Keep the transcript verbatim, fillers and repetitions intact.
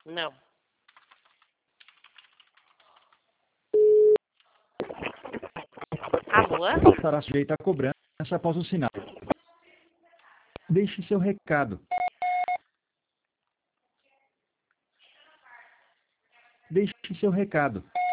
Não. Alô? Estará sujeita a cobrança após o sinal. Deixe seu recado. Deixe seu recado.